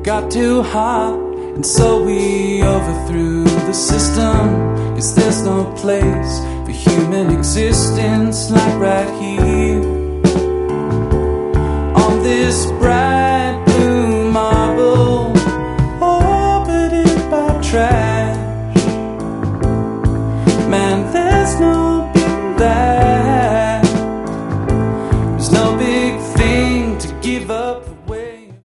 got too hot, and so we overthrew the system. 'Cause there's no place for human existence like right here on this bright